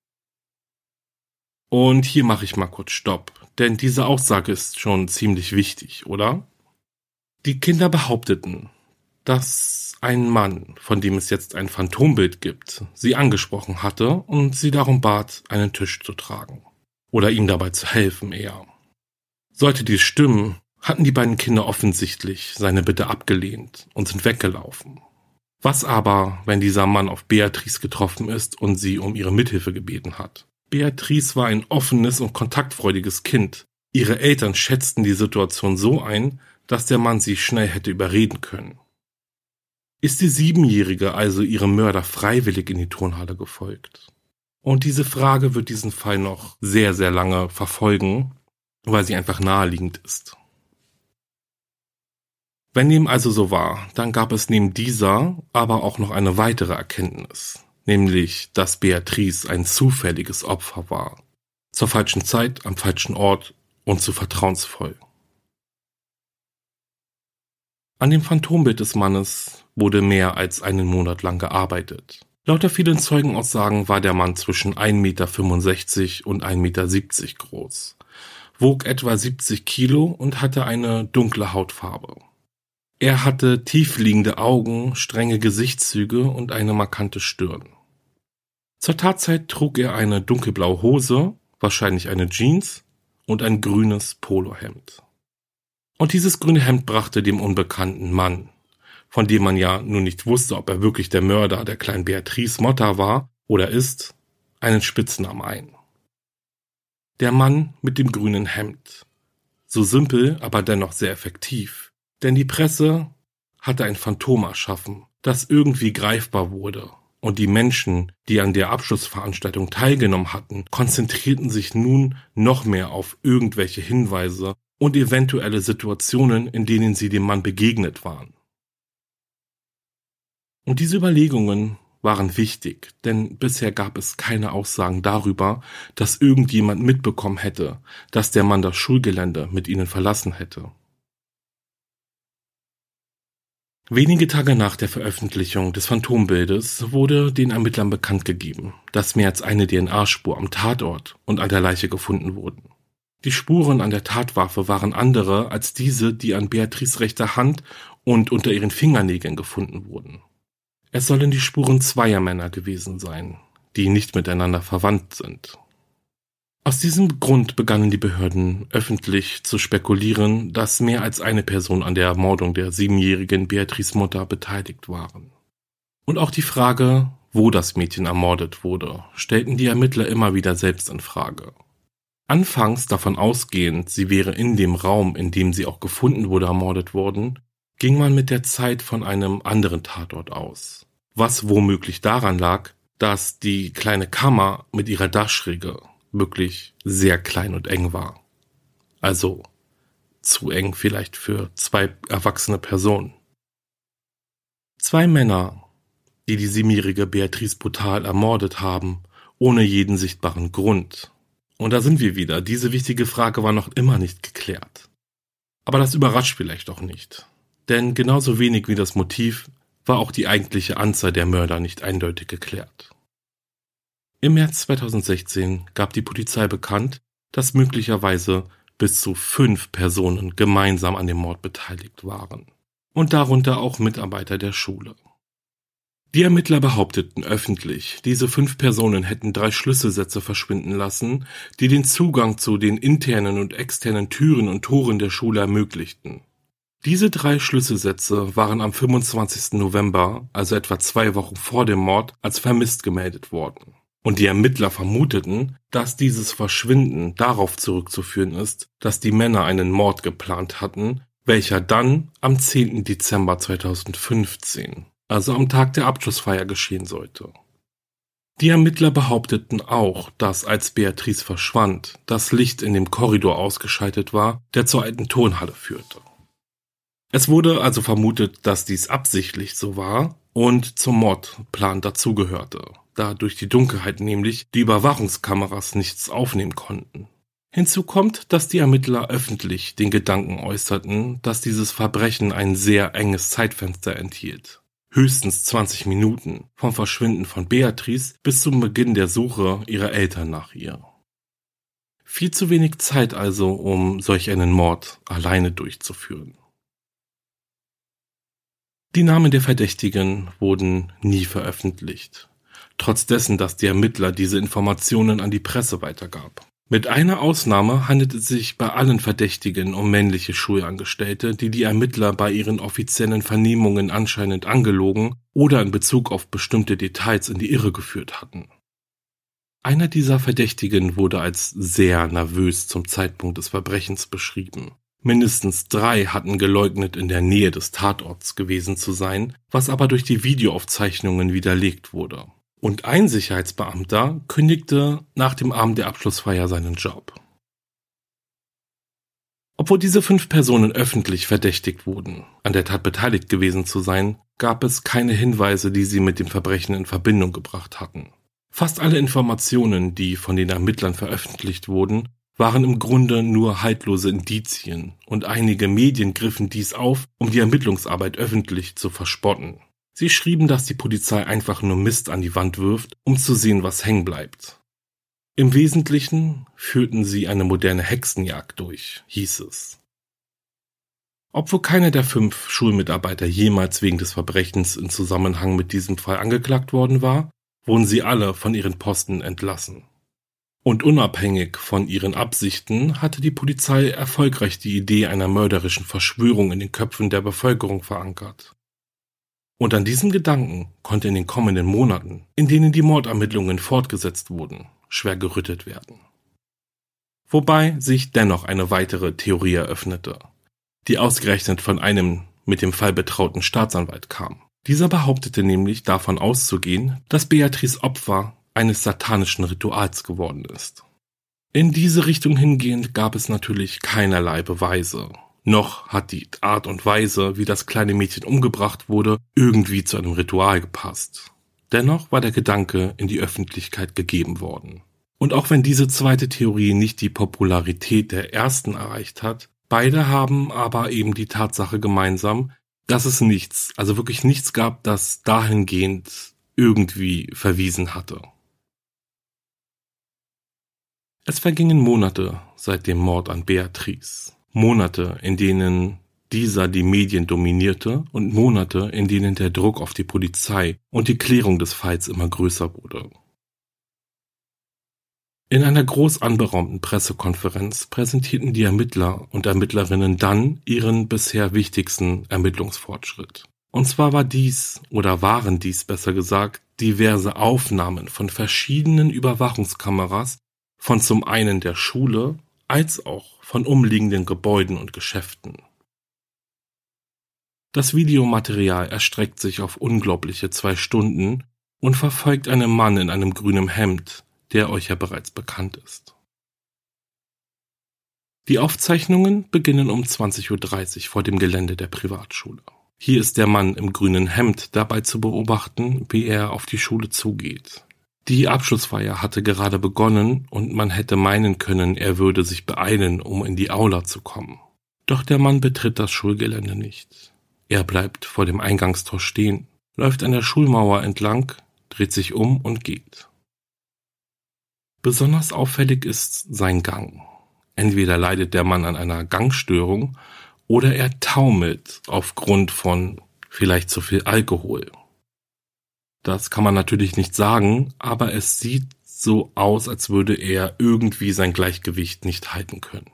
Und hier mache ich mal kurz Stopp, denn diese Aussage ist schon ziemlich wichtig, oder? Die Kinder behaupteten, dass ein Mann, von dem es jetzt ein Phantombild gibt, sie angesprochen hatte und sie darum bat, einen Tisch zu tragen. Oder ihm dabei zu helfen eher. Sollte dies stimmen, hatten die beiden Kinder offensichtlich seine Bitte abgelehnt und sind weggelaufen. Was aber, wenn dieser Mann auf Beatrice getroffen ist und sie um ihre Mithilfe gebeten hat? Beatrice war ein offenes und kontaktfreudiges Kind. Ihre Eltern schätzten die Situation so ein, dass der Mann sie schnell hätte überreden können. Ist die 7-Jährige also ihrem Mörder freiwillig in die Turnhalle gefolgt? Und diese Frage wird diesen Fall noch sehr, sehr lange verfolgen, weil sie einfach naheliegend ist. Wenn dem also so war, dann gab es neben dieser aber auch noch eine weitere Erkenntnis, nämlich, dass Beatrice ein zufälliges Opfer war, zur falschen Zeit, am falschen Ort und zu vertrauensvoll. An dem Phantombild des Mannes wurde mehr als einen Monat lang gearbeitet. Laut der vielen Zeugenaussagen war der Mann zwischen 1,65 Meter und 1,70 Meter groß, wog etwa 70 Kilo und hatte eine dunkle Hautfarbe. Er hatte tiefliegende Augen, strenge Gesichtszüge und eine markante Stirn. Zur Tatzeit trug er eine dunkelblaue Hose, wahrscheinlich eine Jeans und ein grünes Polohemd. Und dieses grüne Hemd brachte dem unbekannten Mann, von dem man ja nun nicht wusste, ob er wirklich der Mörder der kleinen Beatrice Motta war oder ist, einen Spitznamen ein. Der Mann mit dem grünen Hemd. So simpel, aber dennoch sehr effektiv. Denn die Presse hatte ein Phantom erschaffen, das irgendwie greifbar wurde. Und die Menschen, die an der Abschlussveranstaltung teilgenommen hatten, konzentrierten sich nun noch mehr auf irgendwelche Hinweise und eventuelle Situationen, in denen sie dem Mann begegnet waren. Und diese Überlegungen waren wichtig, denn bisher gab es keine Aussagen darüber, dass irgendjemand mitbekommen hätte, dass der Mann das Schulgelände mit ihnen verlassen hätte. Wenige Tage nach der Veröffentlichung des Phantombildes wurde den Ermittlern bekannt gegeben, dass mehr als eine DNA-Spur am Tatort und an der Leiche gefunden wurden. Die Spuren an der Tatwaffe waren andere als diese, die an Beatrice rechter Hand und unter ihren Fingernägeln gefunden wurden. Es sollen die Spuren 2 Männer gewesen sein, die nicht miteinander verwandt sind. Aus diesem Grund begannen die Behörden öffentlich zu spekulieren, dass mehr als eine Person an der Ermordung der 7-jährigen Beatrice Motta beteiligt waren. Und auch die Frage, wo das Mädchen ermordet wurde, stellten die Ermittler immer wieder selbst in Frage. Anfangs davon ausgehend, sie wäre in dem Raum, in dem sie auch gefunden wurde, ermordet worden, ging man mit der Zeit von einem anderen Tatort aus. Was womöglich daran lag, dass die kleine Kammer mit ihrer Dachschräge wirklich sehr klein und eng war. Also zu eng vielleicht für 2 erwachsene Personen. 2 Männer, die 7-jährige Beatrice brutal ermordet haben, ohne jeden sichtbaren Grund. Und da sind wir wieder, diese wichtige Frage war noch immer nicht geklärt. Aber das überrascht vielleicht auch nicht, denn genauso wenig wie das Motiv war auch die eigentliche Anzahl der Mörder nicht eindeutig geklärt. Im März 2016 gab die Polizei bekannt, dass möglicherweise bis zu 5 Personen gemeinsam an dem Mord beteiligt waren und darunter auch Mitarbeiter der Schule. Die Ermittler behaupteten öffentlich, diese 5 Personen hätten 3 Schlüsselsätze verschwinden lassen, die den Zugang zu den internen und externen Türen und Toren der Schule ermöglichten. Diese 3 Schlüsselsätze waren am 25. November, also etwa 2 Wochen vor dem Mord, als vermisst gemeldet worden. Und die Ermittler vermuteten, dass dieses Verschwinden darauf zurückzuführen ist, dass die Männer einen Mord geplant hatten, welcher dann am 10. Dezember 2015, also am Tag der Abschlussfeier, geschehen sollte. Die Ermittler behaupteten auch, dass als Beatrice verschwand, das Licht in dem Korridor ausgeschaltet war, der zur alten Turnhalle führte. Es wurde also vermutet, dass dies absichtlich so war und zum Mordplan dazugehörte, da durch die Dunkelheit nämlich die Überwachungskameras nichts aufnehmen konnten. Hinzu kommt, dass die Ermittler öffentlich den Gedanken äußerten, dass dieses Verbrechen ein sehr enges Zeitfenster enthielt. Höchstens 20 Minuten vom Verschwinden von Beatrice bis zum Beginn der Suche ihrer Eltern nach ihr. Viel zu wenig Zeit also, um solch einen Mord alleine durchzuführen. Die Namen der Verdächtigen wurden nie veröffentlicht, trotz dessen, dass die Ermittler diese Informationen an die Presse weitergab. Mit einer Ausnahme handelt es sich bei allen Verdächtigen um männliche Schulangestellte, die die Ermittler bei ihren offiziellen Vernehmungen anscheinend angelogen oder in Bezug auf bestimmte Details in die Irre geführt hatten. Einer dieser Verdächtigen wurde als sehr nervös zum Zeitpunkt des Verbrechens beschrieben. Mindestens 3 hatten geleugnet, in der Nähe des Tatorts gewesen zu sein, was aber durch die Videoaufzeichnungen widerlegt wurde. Und ein Sicherheitsbeamter kündigte nach dem Abend der Abschlussfeier seinen Job. Obwohl diese 5 Personen öffentlich verdächtigt wurden, an der Tat beteiligt gewesen zu sein, gab es keine Hinweise, die sie mit dem Verbrechen in Verbindung gebracht hatten. Fast alle Informationen, die von den Ermittlern veröffentlicht wurden, waren im Grunde nur haltlose Indizien, und einige Medien griffen dies auf, um die Ermittlungsarbeit öffentlich zu verspotten. Sie schrieben, dass die Polizei einfach nur Mist an die Wand wirft, um zu sehen, was hängen bleibt. Im Wesentlichen führten sie eine moderne Hexenjagd durch, hieß es. Obwohl keiner der 5 Schulmitarbeiter jemals wegen des Verbrechens in Zusammenhang mit diesem Fall angeklagt worden war, wurden sie alle von ihren Posten entlassen. Und unabhängig von ihren Absichten hatte die Polizei erfolgreich die Idee einer mörderischen Verschwörung in den Köpfen der Bevölkerung verankert. Und an diesem Gedanken konnte in den kommenden Monaten, in denen die Mordermittlungen fortgesetzt wurden, schwer gerüttelt werden. Wobei sich dennoch eine weitere Theorie eröffnete, die ausgerechnet von einem mit dem Fall betrauten Staatsanwalt kam. Dieser behauptete nämlich, davon auszugehen, dass Beatrice Opfer eines satanischen Rituals geworden ist. In diese Richtung hingehend gab es natürlich keinerlei Beweise. Noch hat die Art und Weise, wie das kleine Mädchen umgebracht wurde, irgendwie zu einem Ritual gepasst. Dennoch war der Gedanke in die Öffentlichkeit gegeben worden. Und auch wenn diese zweite Theorie nicht die Popularität der ersten erreicht hat, beide haben aber eben die Tatsache gemeinsam, dass es nichts, also wirklich nichts gab, das dahingehend irgendwie verwiesen hatte. Es vergingen Monate seit dem Mord an Beatrice. Monate, in denen dieser die Medien dominierte, und Monate, in denen der Druck auf die Polizei und die Klärung des Falls immer größer wurde. In einer groß anberaumten Pressekonferenz präsentierten die Ermittler und Ermittlerinnen dann ihren bisher wichtigsten Ermittlungsfortschritt. Und zwar waren dies besser gesagt, diverse Aufnahmen von verschiedenen Überwachungskameras von zum einen der Schule als auch von umliegenden Gebäuden und Geschäften. Das Videomaterial erstreckt sich auf unglaubliche 2 Stunden und verfolgt einen Mann in einem grünen Hemd, der euch ja bereits bekannt ist. Die Aufzeichnungen beginnen um 20:30 Uhr vor dem Gelände der Privatschule. Hier ist der Mann im grünen Hemd dabei zu beobachten, wie er auf die Schule zugeht. Die Abschlussfeier hatte gerade begonnen und man hätte meinen können, er würde sich beeilen, um in die Aula zu kommen. Doch der Mann betritt das Schulgelände nicht. Er bleibt vor dem Eingangstor stehen, läuft an der Schulmauer entlang, dreht sich um und geht. Besonders auffällig ist sein Gang. Entweder leidet der Mann an einer Gangstörung oder er taumelt aufgrund von vielleicht zu viel Alkohol. Das kann man natürlich nicht sagen, aber es sieht so aus, als würde er irgendwie sein Gleichgewicht nicht halten können.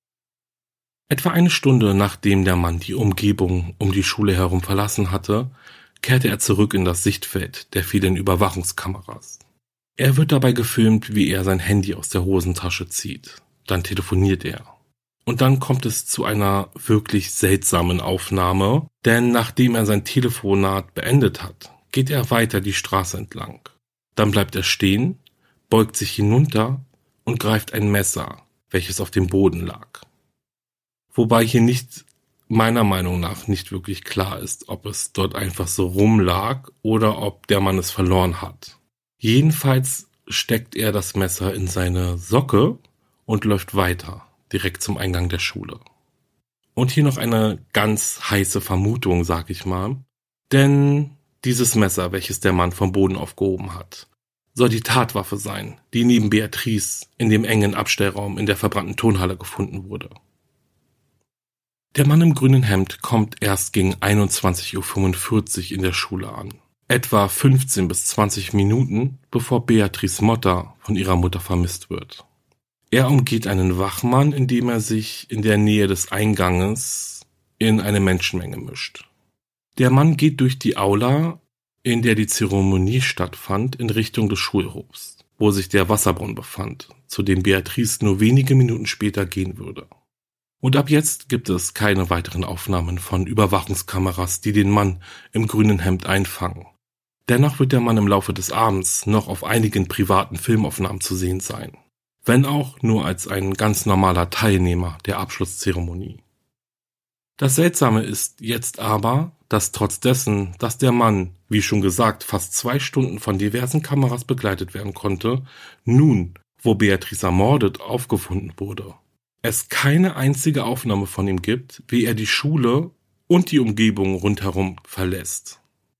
Etwa eine Stunde nachdem der Mann die Umgebung um die Schule herum verlassen hatte, kehrte er zurück in das Sichtfeld der vielen Überwachungskameras. Er wird dabei gefilmt, wie er sein Handy aus der Hosentasche zieht. Dann telefoniert er. Und dann kommt es zu einer wirklich seltsamen Aufnahme, denn nachdem er sein Telefonat beendet hat, geht er weiter die Straße entlang. Dann bleibt er stehen, beugt sich hinunter und greift ein Messer, welches auf dem Boden lag. Wobei hier meiner Meinung nach nicht wirklich klar ist, ob es dort einfach so rumlag oder ob der Mann es verloren hat. Jedenfalls steckt er das Messer in seine Socke und läuft weiter, direkt zum Eingang der Schule. Und hier noch eine ganz heiße Vermutung, sag ich mal, denn dieses Messer, welches der Mann vom Boden aufgehoben hat, soll die Tatwaffe sein, die neben Beatrice in dem engen Abstellraum in der verbrannten Turnhalle gefunden wurde. Der Mann im grünen Hemd kommt erst gegen 21:45 Uhr in der Schule an. Etwa 15 bis 20 Minuten, bevor Beatrice Motta von ihrer Mutter vermisst wird. Er umgeht einen Wachmann, indem er sich in der Nähe des Einganges in eine Menschenmenge mischt. Der Mann geht durch die Aula, in der die Zeremonie stattfand, in Richtung des Schulhofs, wo sich der Wasserbrunnen befand, zu dem Beatrice nur wenige Minuten später gehen würde. Und ab jetzt gibt es keine weiteren Aufnahmen von Überwachungskameras, die den Mann im grünen Hemd einfangen. Dennoch wird der Mann im Laufe des Abends noch auf einigen privaten Filmaufnahmen zu sehen sein, wenn auch nur als ein ganz normaler Teilnehmer der Abschlusszeremonie. Das Seltsame ist jetzt aber, dass trotz dessen, dass der Mann, wie schon gesagt, fast 2 Stunden von diversen Kameras begleitet werden konnte, nun, wo Beatrice ermordet aufgefunden wurde, es keine einzige Aufnahme von ihm gibt, wie er die Schule und die Umgebung rundherum verlässt.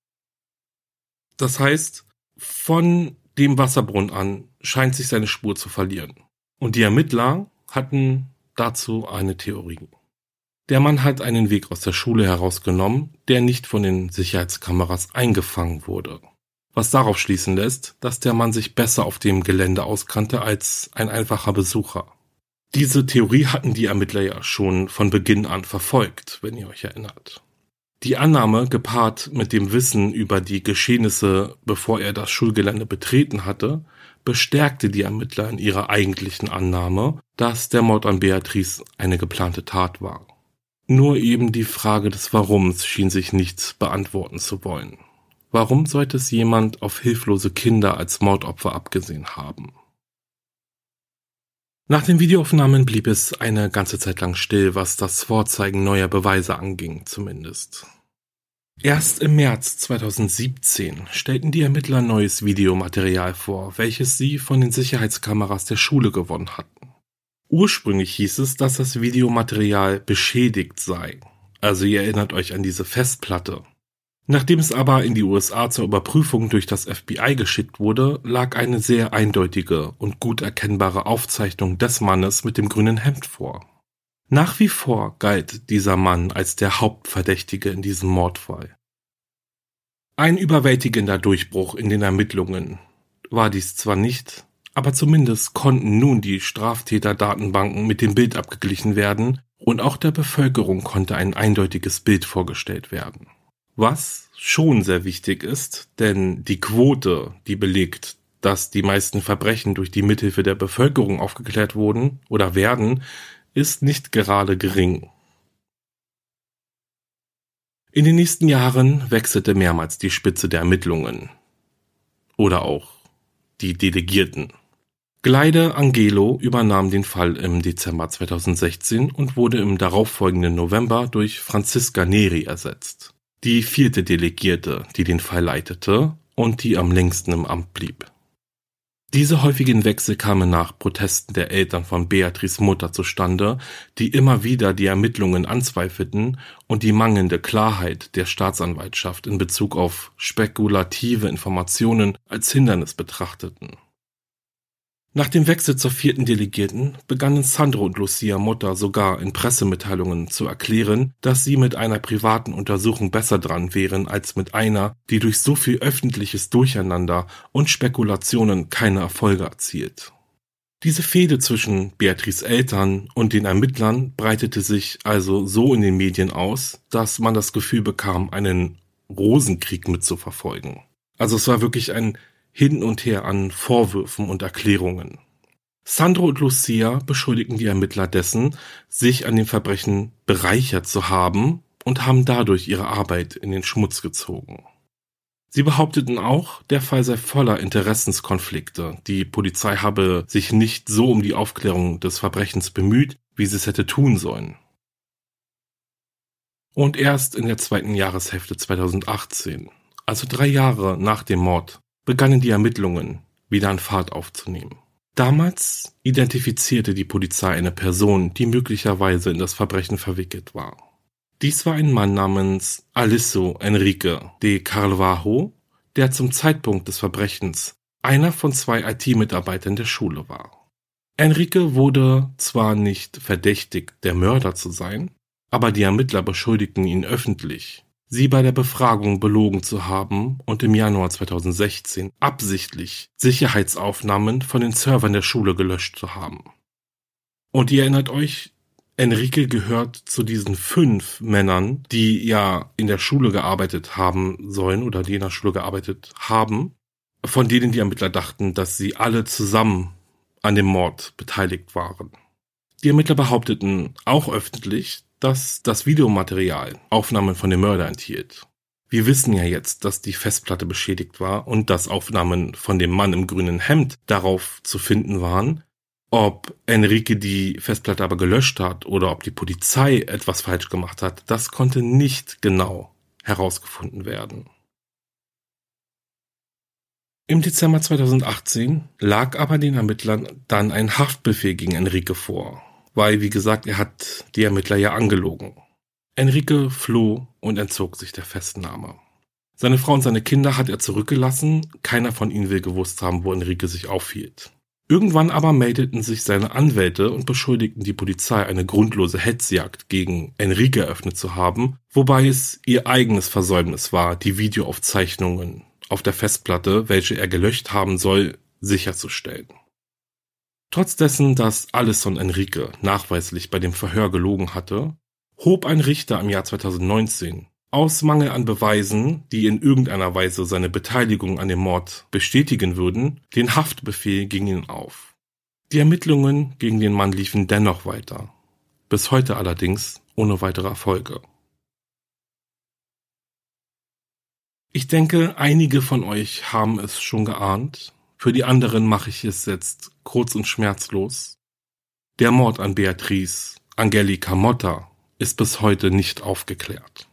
Das heißt, von dem Wasserbrunnen an scheint sich seine Spur zu verlieren. Und die Ermittler hatten dazu eine Theorie. Der Mann hat einen Weg aus der Schule herausgenommen, der nicht von den Sicherheitskameras eingefangen wurde. Was darauf schließen lässt, dass der Mann sich besser auf dem Gelände auskannte als ein einfacher Besucher. Diese Theorie hatten die Ermittler ja schon von Beginn an verfolgt, wenn ihr euch erinnert. Die Annahme, gepaart mit dem Wissen über die Geschehnisse, bevor er das Schulgelände betreten hatte, bestärkte die Ermittler in ihrer eigentlichen Annahme, dass der Mord an Beatrice eine geplante Tat war. Nur eben die Frage des Warums schien sich nicht beantworten zu wollen. Warum sollte es jemand auf hilflose Kinder als Mordopfer abgesehen haben? Nach den Videoaufnahmen blieb es eine ganze Zeit lang still, was das Vorzeigen neuer Beweise anging, zumindest. Erst im März 2017 stellten die Ermittler neues Videomaterial vor, welches sie von den Sicherheitskameras der Schule gewonnen hatten. Ursprünglich hieß es, dass das Videomaterial beschädigt sei. Also ihr erinnert euch an diese Festplatte. Nachdem es aber in die USA zur Überprüfung durch das FBI geschickt wurde, lag eine sehr eindeutige und gut erkennbare Aufzeichnung des Mannes mit dem grünen Hemd vor. Nach wie vor galt dieser Mann als der Hauptverdächtige in diesem Mordfall. Ein überwältigender Durchbruch in den Ermittlungen war dies zwar nicht, aber zumindest konnten nun die Straftäterdatenbanken mit dem Bild abgeglichen werden und auch der Bevölkerung konnte ein eindeutiges Bild vorgestellt werden. Was schon sehr wichtig ist, denn die Quote, die belegt, dass die meisten Verbrechen durch die Mithilfe der Bevölkerung aufgeklärt wurden oder werden, ist nicht gerade gering. In den nächsten Jahren wechselte mehrmals die Spitze der Ermittlungen. Oder auch die Delegierten. Gleide Angelo übernahm den Fall im Dezember 2016 und wurde im darauffolgenden November durch Franziska Neri ersetzt. Die 4. Delegierte, die den Fall leitete und die am längsten im Amt blieb. Diese häufigen Wechsel kamen nach Protesten der Eltern von Beatrice Motta zustande, die immer wieder die Ermittlungen anzweifelten und die mangelnde Klarheit der Staatsanwaltschaft in Bezug auf spekulative Informationen als Hindernis betrachteten. Nach dem Wechsel zur 4. Delegierten begannen Sandro und Lucia Motta sogar in Pressemitteilungen zu erklären, dass sie mit einer privaten Untersuchung besser dran wären als mit einer, die durch so viel öffentliches Durcheinander und Spekulationen keine Erfolge erzielt. Diese Fehde zwischen Beatrice' Eltern und den Ermittlern breitete sich also so in den Medien aus, dass man das Gefühl bekam, einen Rosenkrieg mitzuverfolgen. Also es war wirklich ein Hin und Her an Vorwürfen und Erklärungen. Sandro und Lucia beschuldigten die Ermittler dessen, sich an den Verbrechen bereichert zu haben und haben dadurch ihre Arbeit in den Schmutz gezogen. Sie behaupteten auch, der Fall sei voller Interessenskonflikte. Die Polizei habe sich nicht so um die Aufklärung des Verbrechens bemüht, wie sie es hätte tun sollen. Und erst in der 2. Jahreshälfte 2018, also 3 Jahre nach dem Mord, begannen die Ermittlungen wieder an Fahrt aufzunehmen. Damals identifizierte die Polizei eine Person, die möglicherweise in das Verbrechen verwickelt war. Dies war ein Mann namens Alisso Enrique de Carvalho, der zum Zeitpunkt des Verbrechens einer von 2 IT-Mitarbeitern der Schule war. Enrique wurde zwar nicht verdächtigt, der Mörder zu sein, aber die Ermittler beschuldigten ihn öffentlich, sie bei der Befragung belogen zu haben und im Januar 2016 absichtlich Sicherheitsaufnahmen von den Servern der Schule gelöscht zu haben. Und ihr erinnert euch, Enrique gehört zu diesen 5 Männern, die ja in der Schule gearbeitet haben sollen oder die in der Schule gearbeitet haben, von denen die Ermittler dachten, dass sie alle zusammen an dem Mord beteiligt waren. Die Ermittler behaupteten auch öffentlich, dass das Videomaterial Aufnahmen von dem Mörder enthielt. Wir wissen ja jetzt, dass die Festplatte beschädigt war und dass Aufnahmen von dem Mann im grünen Hemd darauf zu finden waren. Ob Enrique die Festplatte aber gelöscht hat oder ob die Polizei etwas falsch gemacht hat, das konnte nicht genau herausgefunden werden. Im Dezember 2018 lag aber den Ermittlern dann ein Haftbefehl gegen Enrique vor. Weil, wie gesagt, er hat die Ermittler ja angelogen. Enrique floh und entzog sich der Festnahme. Seine Frau und seine Kinder hat er zurückgelassen, keiner von ihnen will gewusst haben, wo Enrique sich aufhielt. Irgendwann aber meldeten sich seine Anwälte und beschuldigten die Polizei, eine grundlose Hetzjagd gegen Enrique eröffnet zu haben, wobei es ihr eigenes Versäumnis war, die Videoaufzeichnungen auf der Festplatte, welche er gelöscht haben soll, sicherzustellen. Trotz dessen, dass Alisson Enrique nachweislich bei dem Verhör gelogen hatte, hob ein Richter im Jahr 2019 aus Mangel an Beweisen, die in irgendeiner Weise seine Beteiligung an dem Mord bestätigen würden, den Haftbefehl gegen ihn auf. Die Ermittlungen gegen den Mann liefen dennoch weiter, bis heute allerdings ohne weitere Erfolge. Ich denke, einige von euch haben es schon geahnt. Für die anderen mache ich es jetzt kurz und schmerzlos. Der Mord an Beatrice Angelica Motta ist bis heute nicht aufgeklärt.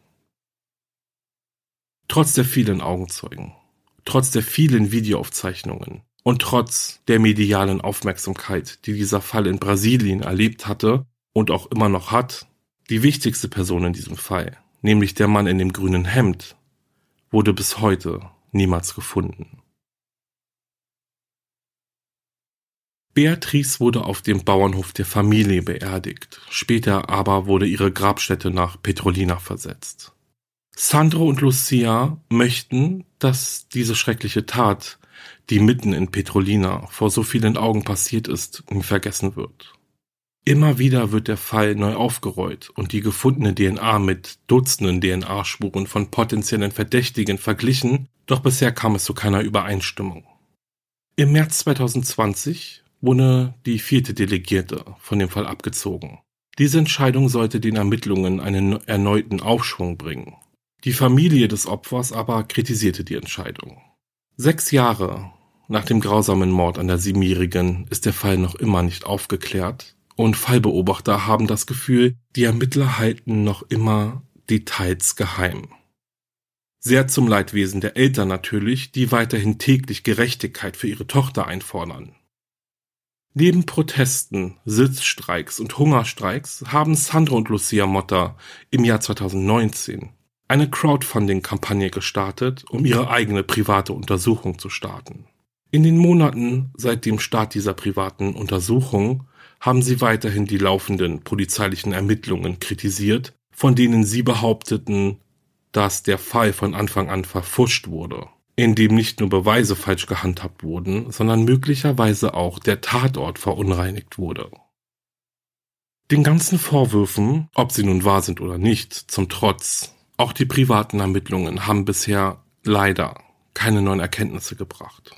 Trotz der vielen Augenzeugen, trotz der vielen Videoaufzeichnungen und trotz der medialen Aufmerksamkeit, die dieser Fall in Brasilien erlebt hatte und auch immer noch hat, die wichtigste Person in diesem Fall, nämlich der Mann in dem grünen Hemd, wurde bis heute niemals gefunden. Beatrice wurde auf dem Bauernhof der Familie beerdigt, später aber wurde ihre Grabstätte nach Petrolina versetzt. Sandro und Lucia möchten, dass diese schreckliche Tat, die mitten in Petrolina vor so vielen Augen passiert ist, nie vergessen wird. Immer wieder wird der Fall neu aufgerollt und die gefundene DNA mit Dutzenden DNA-Spuren von potenziellen Verdächtigen verglichen, doch bisher kam es zu keiner Übereinstimmung. Im März 2020 wurde die 4. Delegierte von dem Fall abgezogen. Diese Entscheidung sollte den Ermittlungen einen erneuten Aufschwung bringen. Die Familie des Opfers aber kritisierte die Entscheidung. 6 Jahre nach dem grausamen Mord an der 7-Jährigen ist der Fall noch immer nicht aufgeklärt und Fallbeobachter haben das Gefühl, die Ermittler halten noch immer Details geheim. Sehr zum Leidwesen der Eltern natürlich, die weiterhin täglich Gerechtigkeit für ihre Tochter einfordern. Neben Protesten, Sitzstreiks und Hungerstreiks haben Sandro und Lucia Motta im Jahr 2019 eine Crowdfunding-Kampagne gestartet, um ihre eigene private Untersuchung zu starten. In den Monaten seit dem Start dieser privaten Untersuchung haben sie weiterhin die laufenden polizeilichen Ermittlungen kritisiert, von denen sie behaupteten, dass der Fall von Anfang an verpfuscht wurde, indem nicht nur Beweise falsch gehandhabt wurden, sondern möglicherweise auch der Tatort verunreinigt wurde. Den ganzen Vorwürfen, ob sie nun wahr sind oder nicht, zum Trotz, auch die privaten Ermittlungen haben bisher leider keine neuen Erkenntnisse gebracht.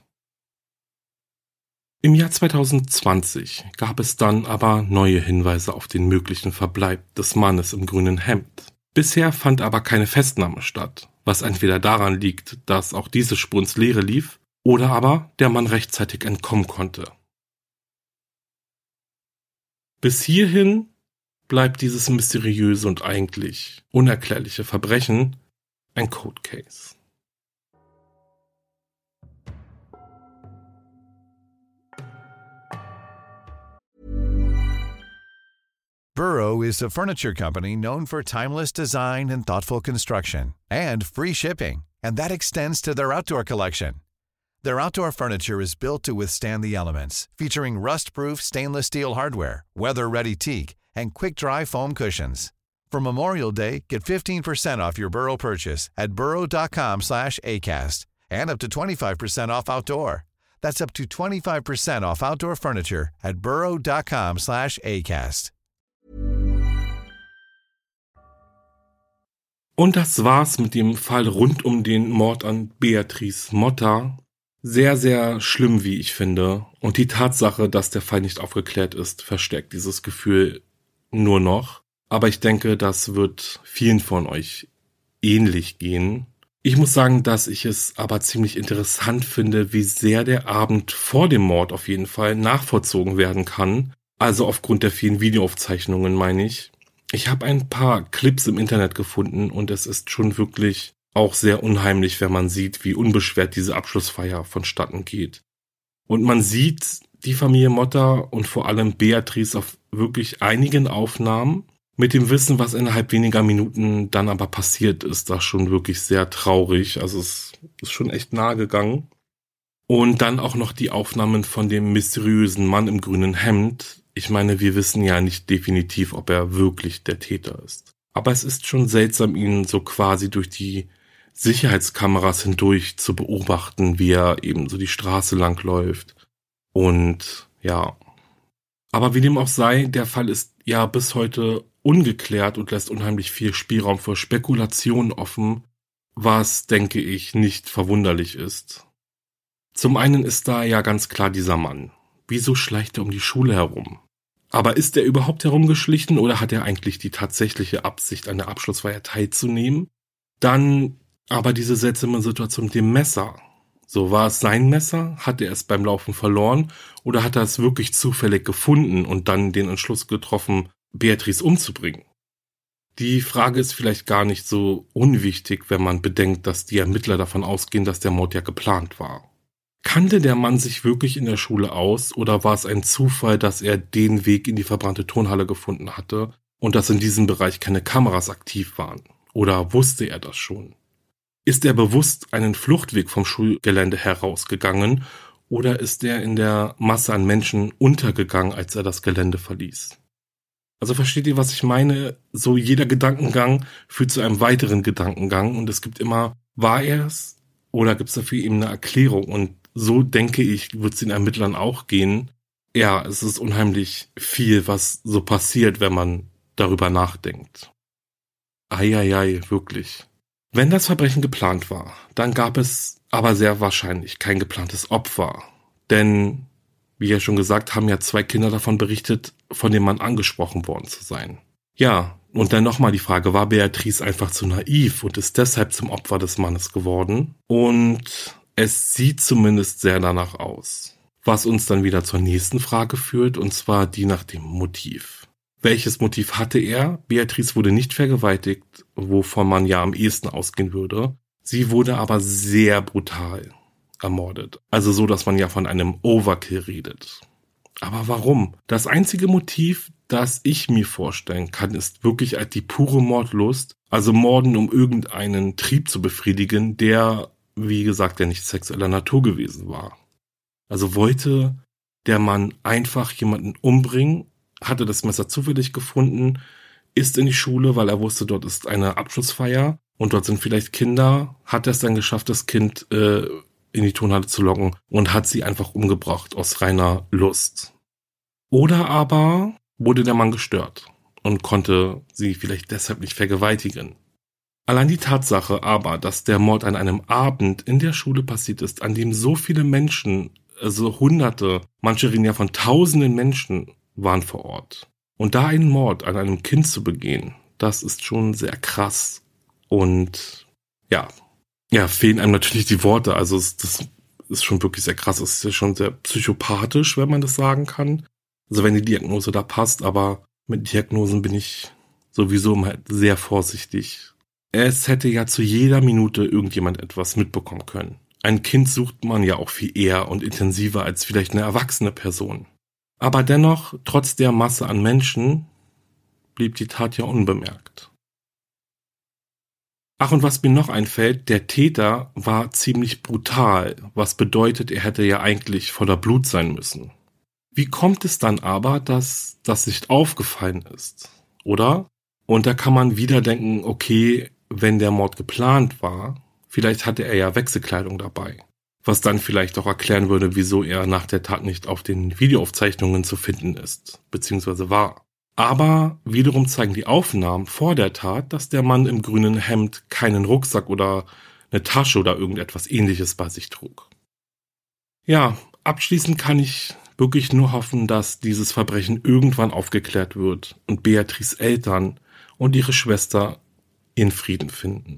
Im Jahr 2020 gab es dann aber neue Hinweise auf den möglichen Verbleib des Mannes im grünen Hemd. Bisher fand aber keine Festnahme statt, was entweder daran liegt, dass auch diese Spur ins Leere lief, oder aber der Mann rechtzeitig entkommen konnte. Bis hierhin bleibt dieses mysteriöse und eigentlich unerklärliche Verbrechen ein Cold Case. Burrow is a furniture company known for timeless design and thoughtful construction, and free shipping, and that extends to their outdoor collection. Their outdoor furniture is built to withstand the elements, featuring rust-proof stainless steel hardware, weather-ready teak, and quick-dry foam cushions. For Memorial Day, get 15% off your Burrow purchase at burrow.com/acast, and up to 25% off outdoor. That's up to 25% off outdoor furniture at burrow.com/acast. Und das war's mit dem Fall rund um den Mord an Beatrice Motta. Sehr, sehr schlimm, wie ich finde. Und die Tatsache, dass der Fall nicht aufgeklärt ist, verstärkt dieses Gefühl nur noch. Aber ich denke, das wird vielen von euch ähnlich gehen. Ich muss sagen, dass ich es aber ziemlich interessant finde, wie sehr der Abend vor dem Mord auf jeden Fall nachvollzogen werden kann. Also aufgrund der vielen Videoaufzeichnungen, meine ich. Ich habe ein paar Clips im Internet gefunden und es ist schon wirklich auch sehr unheimlich, wenn man sieht, wie unbeschwert diese Abschlussfeier vonstatten geht. Und man sieht die Familie Motta und vor allem Beatrice auf wirklich einigen Aufnahmen. Mit dem Wissen, was innerhalb weniger Minuten dann aber passiert ist, das schon wirklich sehr traurig. Also es ist schon echt nahe gegangen. Und dann auch noch die Aufnahmen von dem mysteriösen Mann im grünen Hemd. Ich meine, wir wissen ja nicht definitiv, ob er wirklich der Täter ist. Aber es ist schon seltsam, ihn so quasi durch die Sicherheitskameras hindurch zu beobachten, wie er eben so die Straße lang läuft. Und ja. Aber wie dem auch sei, der Fall ist ja bis heute ungeklärt und lässt unheimlich viel Spielraum für Spekulationen offen, was, denke ich, nicht verwunderlich ist. Zum einen ist da ja ganz klar dieser Mann. Wieso schleicht er um die Schule herum? Aber ist er überhaupt herumgeschlichen oder hat er eigentlich die tatsächliche Absicht, an der Abschlussfeier teilzunehmen? Dann aber diese seltsame Situation mit dem Messer. So, war es sein Messer? Hat er es beim Laufen verloren? Oder hat er es wirklich zufällig gefunden und dann den Entschluss getroffen, Beatrice umzubringen? Die Frage ist vielleicht gar nicht so unwichtig, wenn man bedenkt, dass die Ermittler davon ausgehen, dass der Mord ja geplant war. Kannte der Mann sich wirklich in der Schule aus oder war es ein Zufall, dass er den Weg in die verbrannte Turnhalle gefunden hatte und dass in diesem Bereich keine Kameras aktiv waren? Oder wusste er das schon? Ist er bewusst einen Fluchtweg vom Schulgelände herausgegangen oder ist er in der Masse an Menschen untergegangen, als er das Gelände verließ? Also versteht ihr, was ich meine? So jeder Gedankengang führt zu einem weiteren Gedankengang und es gibt immer, war er es oder gibt es dafür eben eine Erklärung? Und so denke ich, wird es den Ermittlern auch gehen. Ja, es ist unheimlich viel, was so passiert, wenn man darüber nachdenkt. Eieiei, wirklich. Wenn das Verbrechen geplant war, dann gab es aber sehr wahrscheinlich kein geplantes Opfer. Denn, wie ja schon gesagt, haben ja 2 Kinder davon berichtet, von dem Mann angesprochen worden zu sein. Ja, und dann nochmal die Frage, war Beatrice einfach zu naiv und ist deshalb zum Opfer des Mannes geworden? Und es sieht zumindest sehr danach aus. Was uns dann wieder zur nächsten Frage führt, und zwar die nach dem Motiv. Welches Motiv hatte er? Beatrice wurde nicht vergewaltigt, wovon man ja am ehesten ausgehen würde. Sie wurde aber sehr brutal ermordet. Also so, dass man ja von einem Overkill redet. Aber warum? Das einzige Motiv, das ich mir vorstellen kann, ist wirklich die pure Mordlust. Also Morden, um irgendeinen Trieb zu befriedigen, der, wie gesagt, ja nicht sexueller Natur gewesen war. Also wollte der Mann einfach jemanden umbringen, hatte das Messer zufällig gefunden, ist in die Schule, weil er wusste, dort ist eine Abschlussfeier und dort sind vielleicht Kinder, hat er es dann geschafft, das Kind in die Turnhalle zu locken und hat sie einfach umgebracht aus reiner Lust. Oder aber wurde der Mann gestört und konnte sie vielleicht deshalb nicht vergewaltigen. Allein die Tatsache aber, dass der Mord an einem Abend in der Schule passiert ist, an dem so viele Menschen, also Hunderte, manche reden ja von Tausenden Menschen, waren vor Ort. Und da einen Mord an einem Kind zu begehen, das ist schon sehr krass. Und ja, fehlen einem natürlich die Worte. Also das ist schon wirklich sehr krass. Es ist ja schon sehr psychopathisch, wenn man das sagen kann. Also wenn die Diagnose da passt, aber mit Diagnosen bin ich sowieso immer sehr vorsichtig. Es hätte ja zu jeder Minute irgendjemand etwas mitbekommen können. Ein Kind sucht man ja auch viel eher und intensiver als vielleicht eine erwachsene Person. Aber dennoch, trotz der Masse an Menschen, blieb die Tat ja unbemerkt. Ach, und was mir noch einfällt, der Täter war ziemlich brutal, was bedeutet, er hätte ja eigentlich voller Blut sein müssen. Wie kommt es dann aber, dass das nicht aufgefallen ist, oder? Und da kann man wieder denken, okay, wenn der Mord geplant war, vielleicht hatte er ja Wechselkleidung dabei. Was dann vielleicht auch erklären würde, wieso er nach der Tat nicht auf den Videoaufzeichnungen zu finden ist, beziehungsweise war. Aber wiederum zeigen die Aufnahmen vor der Tat, dass der Mann im grünen Hemd keinen Rucksack oder eine Tasche oder irgendetwas Ähnliches bei sich trug. Ja, abschließend kann ich wirklich nur hoffen, dass dieses Verbrechen irgendwann aufgeklärt wird und Beatrice Eltern und ihre Schwester ihren Frieden finden.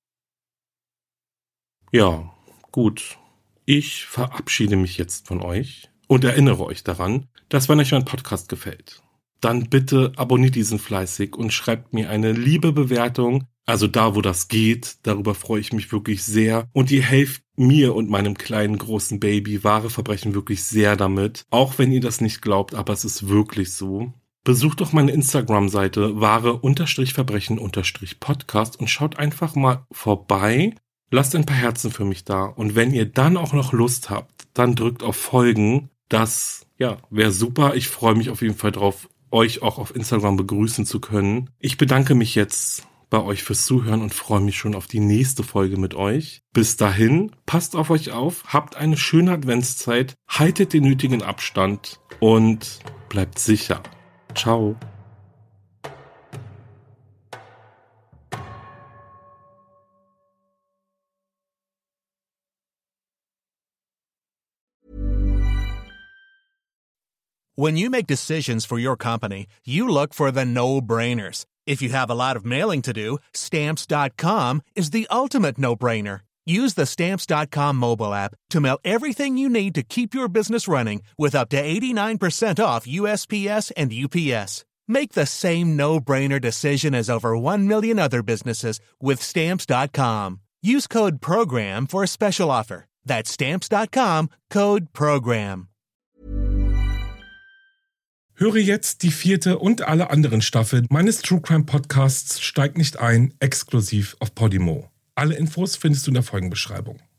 Ja, gut. Ich verabschiede mich jetzt von euch und erinnere euch daran, dass wenn euch mein Podcast gefällt, dann bitte abonniert diesen fleißig und schreibt mir eine liebe Bewertung, also da, wo das geht. Darüber freue ich mich wirklich sehr und ihr helft mir und meinem kleinen, großen Baby Wahre Verbrechen wirklich sehr damit, auch wenn ihr das nicht glaubt, aber es ist wirklich so. Besucht doch meine Instagram-Seite wahre-verbrechen-podcast und schaut einfach mal vorbei. Lasst ein paar Herzen für mich da. Und wenn ihr dann auch noch Lust habt, dann drückt auf Folgen. Das, wäre super. Ich freue mich auf jeden Fall drauf, euch auch auf Instagram begrüßen zu können. Ich bedanke mich jetzt bei euch fürs Zuhören und freue mich schon auf die nächste Folge mit euch. Bis dahin, passt auf euch auf, habt eine schöne Adventszeit, haltet den nötigen Abstand und bleibt sicher. Ciao. When you make decisions for your company, you look for the no-brainers. If you have a lot of mailing to do, Stamps.com is the ultimate no-brainer. Use the Stamps.com mobile app to mail everything you need to keep your business running with up to 89% off USPS and UPS. Make the same no-brainer decision as over 1 million other businesses with Stamps.com. Use code PROGRAM for a special offer. That's Stamps.com, code PROGRAM. Höre jetzt die 4. und alle anderen Staffeln meines True Crime Podcasts Steig nicht ein, exklusiv auf Podimo. Alle Infos findest du in der Folgenbeschreibung.